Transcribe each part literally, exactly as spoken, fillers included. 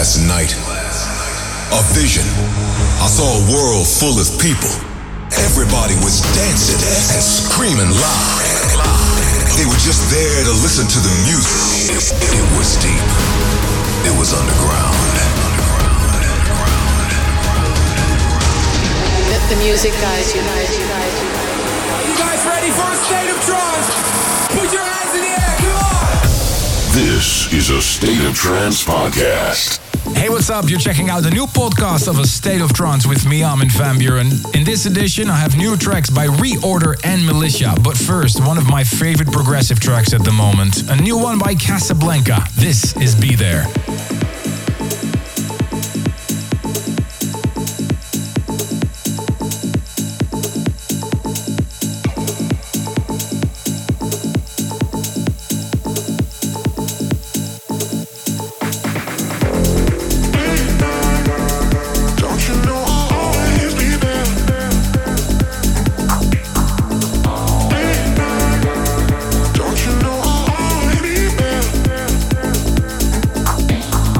last night. A vision. I saw a world full of people. Everybody was dancing and screaming loud. They were just there to listen to the music. It was deep. It was underground. The, the music guides you, guys, you guys, you guys. You guys ready for a state of trance? Put your hands in the air, come on! This is a State of Trance podcast. Hey, what's up? You're checking out the new podcast of A State of Trance with me, Armin van Buuren. In this edition, I have new tracks by Reorder and Militia. But first, one of my favorite progressive tracks at the moment. A new one by Casablanca. This is Be There. Don't you know I'll always be there?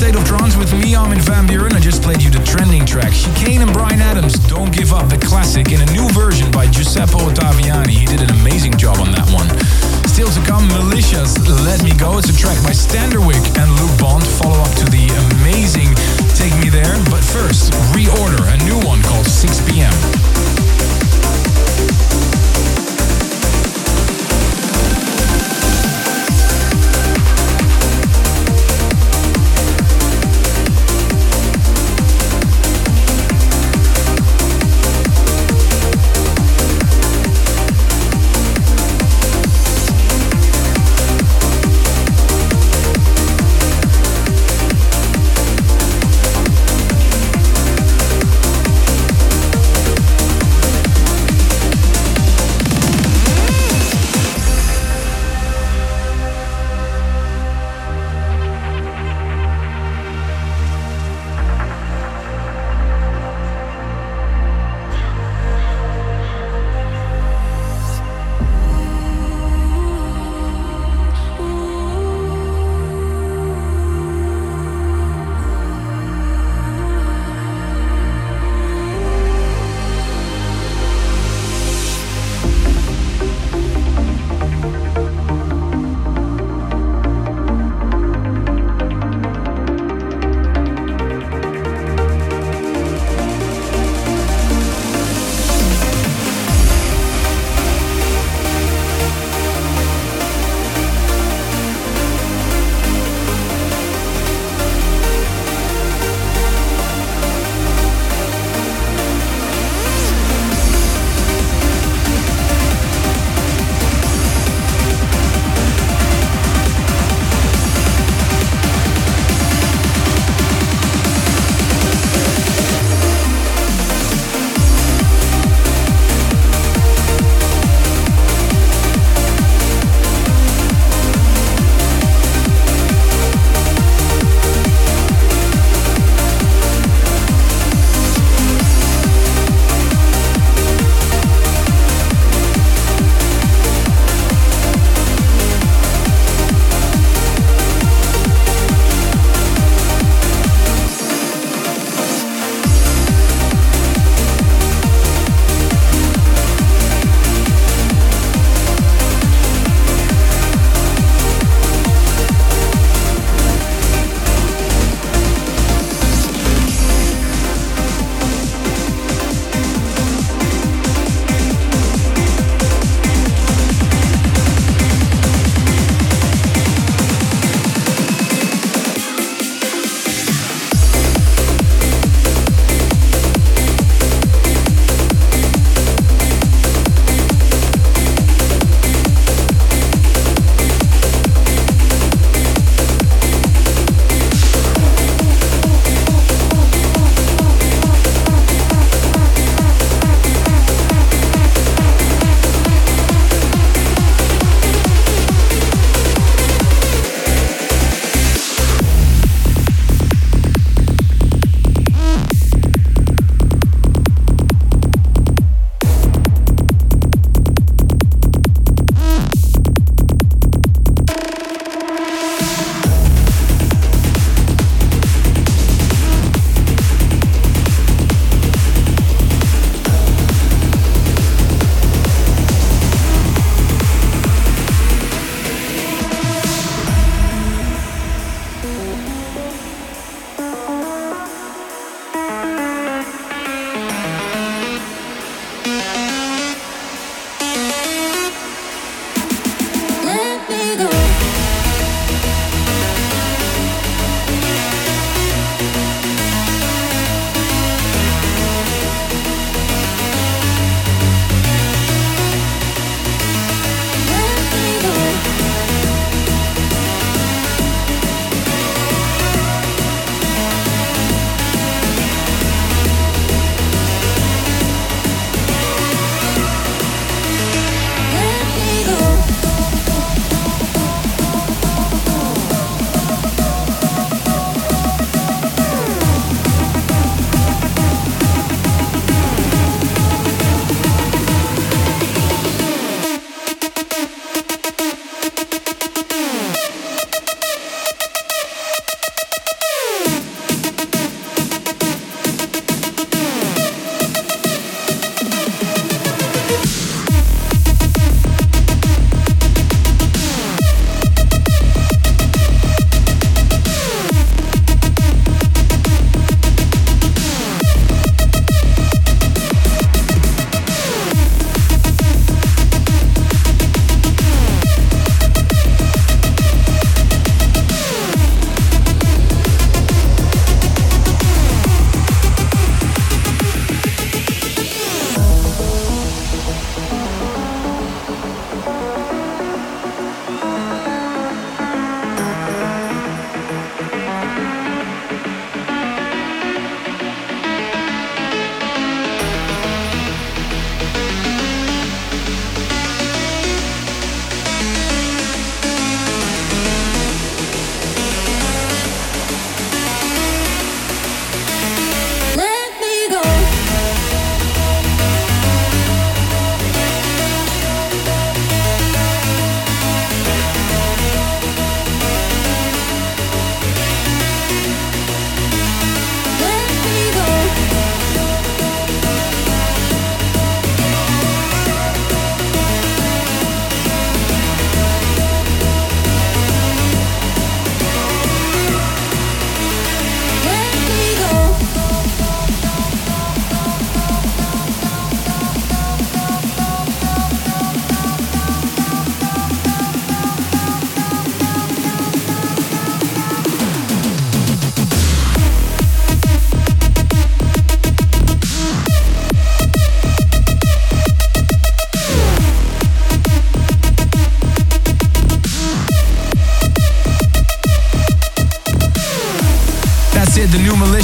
State of Trance with me, Armin van Buuren. I just played you the trending track Chicane and Bryan Adams, Don't Give Up, the classic, in a new version by Giuseppe Ottaviani. He did an amazing job on that one. Still to come, Militia's Let Me Go. It's a track by Standerwick and Luke Bond, follow up to the amazing Take Me There. But first, Reorder, a new one called six p m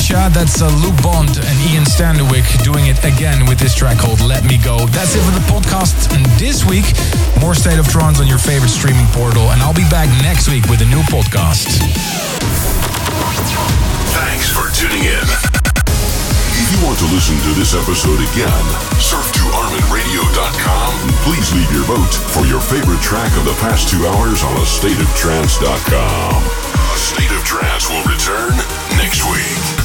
Militia. That's uh, Luke Bond and Ian Standerwick doing it again with this track called Let Me Go. That's it for the podcast this week. More State of Trance on your favorite streaming portal, and I'll be back next week with a new podcast. Thanks for tuning in. If you want to listen to this episode again, surf to armin radio dot com and please leave your vote for your favorite track of the past two hours on a state of trance dot com. A State of Trance will return next week.